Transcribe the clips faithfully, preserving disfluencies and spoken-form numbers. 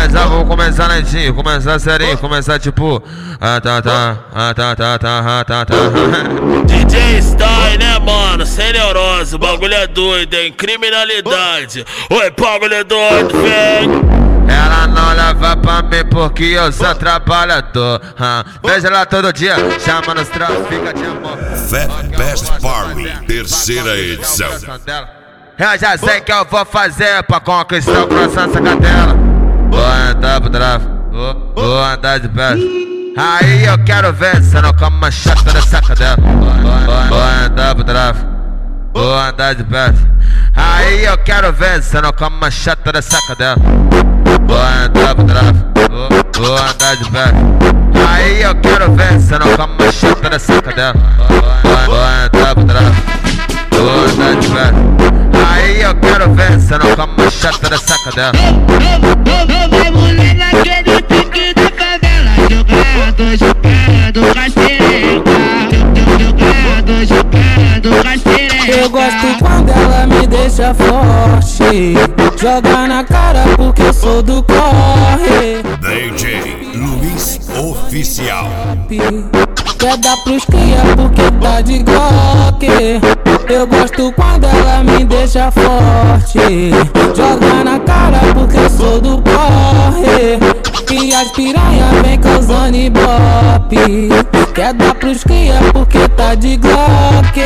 começar, vamos começar lentinho, começar serinho, começar tipo. Ah tá tá, ah tá tá tá, ah tá tá. D J Style, né, mano? Sem neurose, o bagulho é doido, hein? Criminalidade. Oi, bagulho é doido, vem. Ela não leva pra mim porque eu sou trabalhador. ah. Vejo ela todo dia, chamando os trafica de amor. Fat Best Party, terceira edição. Eu já sei que eu vou fazer pra conquistar o coração dessa cadela. Vou andar pro tráfico, vou, vou andar de perto. Aí eu quero ver se não como uma chata dessa cadela. Vou, vou andar pro tráfico, vou andar de perto. Aí eu quero ver se não como uma chata dessa cadela. Vou andar pro tráfico, vou, vou andar de perto. Aí eu quero ver se não como uma chata dessa cadela. Vou, vou andar pro tráfico, vou andar de perto. Aí eu quero ver se não como uma chata dessa cadela. Vai mulher naquele pique da favela, jogando, jogando rasteira. Jogando, jogando rasteira. Eu gosto quando ela me deixa forte, joga na cara porque eu sou do corre. D J Luiz Oficial. Quer dar pros cria porque tá de Glock. Eu gosto quando ela me deixa forte, joga na cara porque eu sou do corre. E as piranha vem causando ibope. Quer dar pros cria porque tá de Glock.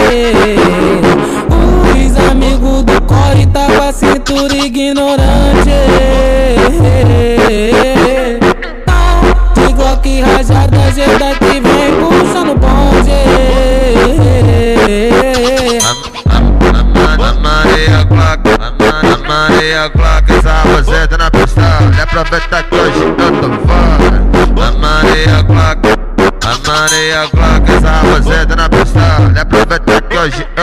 Os amigos do corre tá com a cintura ignorante. De Glock rajada, jeita que vem puxando bonde. A Maria Glock, a Maria Glock, essa roseta na pistola. É aproveitar que hoje eu tô fora. A Maria Glock, a Maria Glock, essa roseta na pistola. É aproveitar que hoje